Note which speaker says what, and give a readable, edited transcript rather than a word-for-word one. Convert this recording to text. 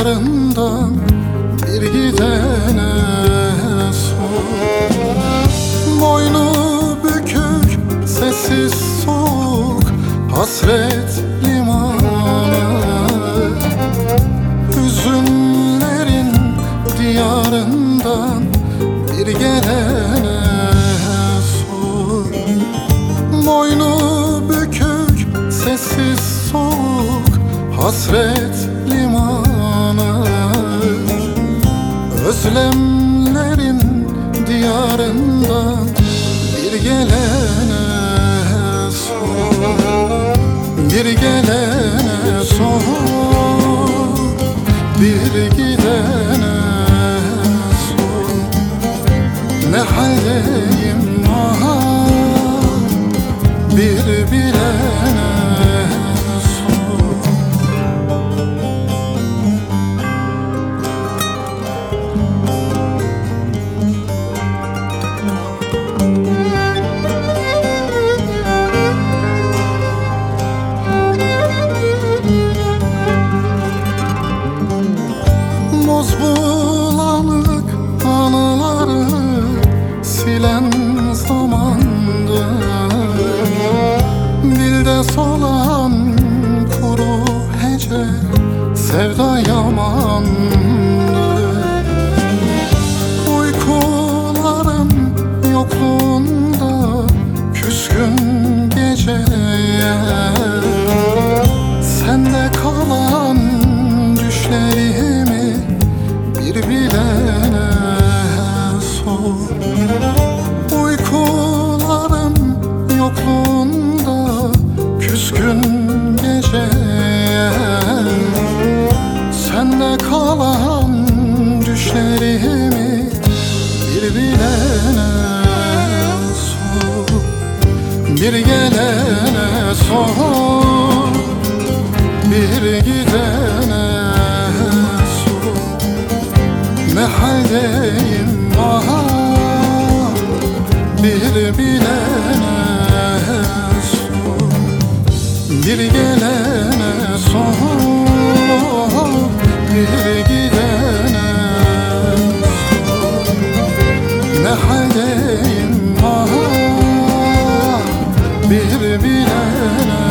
Speaker 1: diyarından bir gidene sor. Boynu bükük, sessiz soğuk, hasret limanı. Hüzünlerin diyarından bir gelene sor. Boynu bükük, sessiz soğuk, hasret limanı. Özlemlerin diyarından bir gelene sor. Bir gelene sor, bir gidene sor. Ne haldeyim ah, bir bilene sor. Boz bulanık anıları silen zamandı. Dilde solan kuru hece sevda yamandı. Uykuların yokluğunda küskün geceye sende kalan düşlerimi bir bilene sor. Uykuların yokluğunda küskün geceye sende kalan düşlerimi bir bilene sor. Bir gelene sor, bir gidene sor. Ne haldeyim ah, bir bilene sor. Bir gelene sor, bir gidene sor. Ne haldeyim ah, bir bilene